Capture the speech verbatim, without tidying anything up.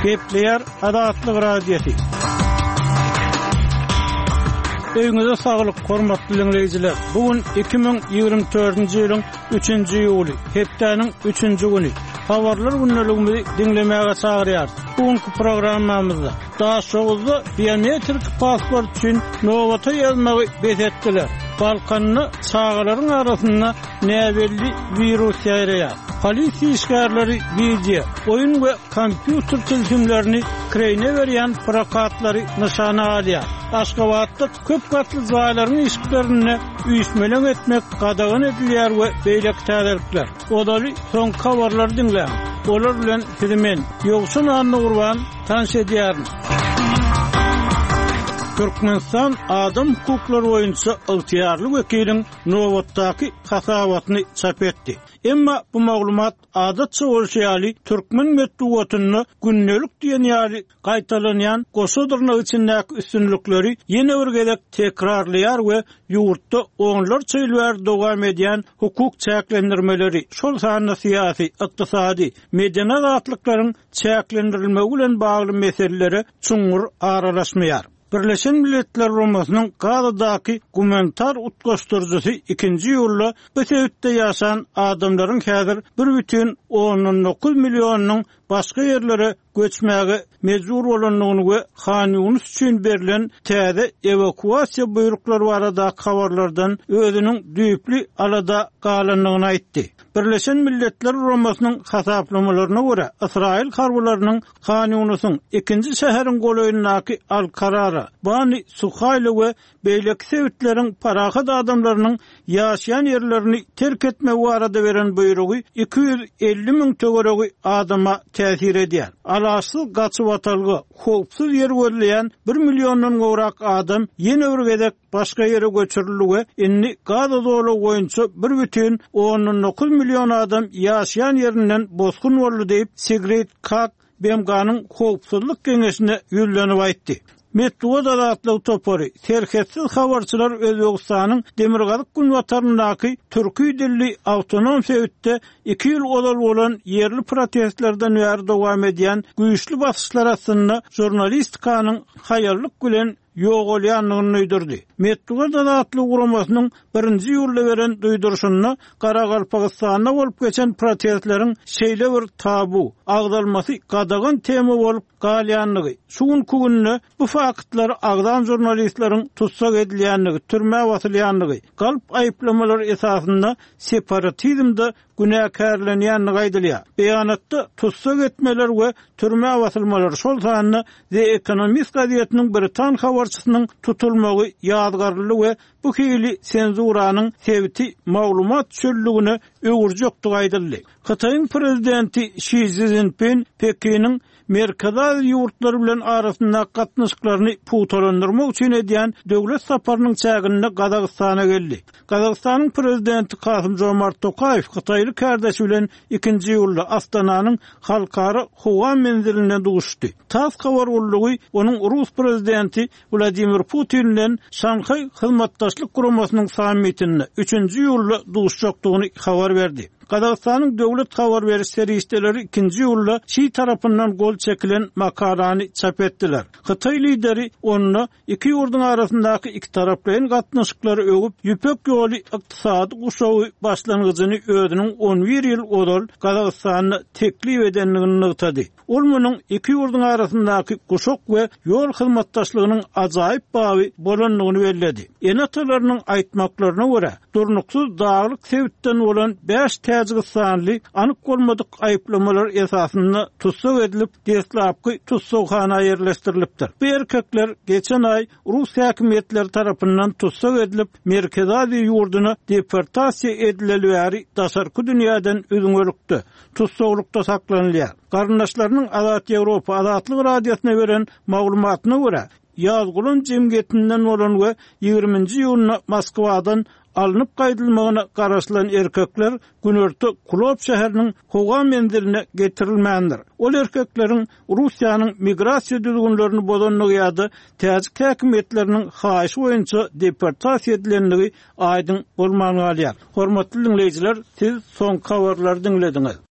Gepleyer Adatlyk radiosi. Öňüňizde saglyk, hormatly dinleyijiler. Bugün iki bin ýygrimi dördünji ýylyň üçünji ýuly, hepdeniň üçünji güni. Habarlar günneligimizi dinlemäge çagyrýar. Bugünkü programmamyzda daşoguzda biometrik pasport üçin nowata ýazmagy betetdiler. Balkanyny çağalaryň arasynda näbelli virus ýaýraýar. Polisiýa işgärleri video, oyun we kompýuter tilsimlerini kireyne berýän prokatlary nyşana alýar. Aşgabatda köp gatly zaýlaryň işgärlerini üýsmeleň etmek gadagyn edilýär we beýlek täderlikler. Odary soň habarlar dinleýär. Olar bilen filmen ýogsun anny urban tanış edýärin. Türkmenistan adam hukuklary boýunça ygtyýarly wekiliň Nowatdaky hasabatyny çap etdi. Emma bu maglumat adatça bolşaýaly türkmen medeniýetini günnelik diýen ýaly gaýtalanýan goşadyrny içindäki üstünlikleri ýene bir gezek tekrarlaýar we ýurtda onlarça ýyllar dowam edýän hukuk çäklendirmeleri, şol sany syýasy, ykdysady, medeni azatlyklaryň çäklendirilmegi bilen bagly meselelere çuňur aralaşmaýar. Birleşen Milletler Romasynyň Gazadaky gumanitar utgaşdyrjysy ikinji ýylla bu sebäpde ýaşan adamlaryň häzir bir бүтүn on dokuz millionyň başga ýerlere göçmäge mejbur bolanlygyny we Han Yunus üçin berilen täze evakuasiýa buýruklary barada habarlardan özüniň düýpli alada galanlygyny aýtdy. Birleşen Milletler Romasynyň hasaplamalarına görä Israil harbalarynyň Han Yunusyň ikinji şäheriň golaýyndaky Al-Karara, Bani Suhayla we beýlek sebäpleriň parahat adamlarynyň ýaşaýan ýerlerini terk etme barada beren buýrugy iki yüz elli miň töweregi adama täsir edýär. Alaşsyz gaçyp atalgy, howpsuz ýer görleýän bir millionyň gowrak adam ýene bir gezek başga ýere göçürildi. Inni Gaza dowlaty boýunça bir бүтүn on dokuz milyon adam ýaşaýan ýerinden bozgun boldy diýip Sigrid Kaag B M G'nyň howpsuzlyk geňeşine ýüzlenip aýtdy. Medeniýet adatlyk topary, terhetsiz habarçylar Özbegistanyň Demirgazyk günwataryndaky türkü dilli awtonom sebäpde iki ýyl odal bolan ýerli protestlerden ýer dowam edýän güýçli basyşlar arasynda jurnalistikanyň haýarlyk bilen ýogalýanlygyny öýdürdi. Medeniýet adatlyk guramasynyň birinji ýylda beren duýdurşyny Garagalpagystanda bolup geçen protestleriň şeýle bir tabu, agdalmasy gadagan tema bolup galýanlygy. Şuň gününe bu faktlary agdam jurnalistleriň tutsak edilýänligi, türme batylýanlygy, galp aýyplamalar esasynda separatizmde günäkärlenýänligi aýdylýar. Beýanatda tutsak etmeler we türme batylmalar şol sanyny The Economist gazetiniň Britan habarçysynyň tutulmagy ýadgarly we bu hili senzuranyň sebäbi maglumat çöllügine öwürjekdi aýdyldy. Xitoýyň prezidenti Xi Jinping Pekiniň merkezal ýurtlary bilen arasynda gatnaşyklaryny puwtalandyrmak üçin edýän döwlet saparynyň çäginde Gazagystana geldi. Gazagystanyň prezidenti Kasym-Jomart Tokayew Xitoýly kardeşi bilen ikinji ýylda Astananyň halkara howa menziline duşdy. Tas habar boldugy onuň Rus prezidenti Vladimir Putin bilen Şanxay hyzmatdaşlyk guramasynyň sammitinde üçünji ýylda duşjakdygyny habar berdi. Gazagystanyň döwlet habar beriş serişdeleri ikinji ýylda Şi tarapyndan gol çekilen makalany çap etdiler. Xitoy lideri onu iki ýurduň arasyndaky iki taraplyň gatnaşyklary öwüp ýüpek ýoly ykdysady guşagy başlangyjyny özüniň on bir ýyl odal Gazagystanyny teklip edenligini ýytady. Ol munyň iki ýurduň arasyndaky guşak we ýol hyzmatdaşlygynyň ajaýyp bagy bolanlygyny bellädi. Enatalarynyň aýtmaklaryna görä, durnuksuz daglyk sebäpden bolan beş Täjikistanyly anyk bolmadyk aýyplamalar esasynda tutsak edilip deslapky tutsakxana ýerleşdirilipdir. Bu erkekler geçen ay Rus häkimetleri tarapyndan tutsak edilip merkezali ýurduna deportasiýa edilýäri daşarky dünýäden özüňölükdi. Tutsaklykda saklanýar. Garyndaşlarynyň Azat Ýewropa Azatlyk radiosyna beren maglumatyna görä, ýazgulun jemgyýetinden bolan we ýygrimiňji ýylyna Moskwadan alınıp gaýdylmagyna garaşlan erkekler günörtü Kulop şäheriniň howa menziline getirilmändir. Ol erkekleriň Russiýanyň migrasiýa düzgünlerini bozanlygy ýa-da täze häkimetleriniň haýyşy boýunça deportasiýa edilenligi aýdyn bolmagy alýar. Hormatly dinleýijiler, siz soň habarlary dinlediňiz.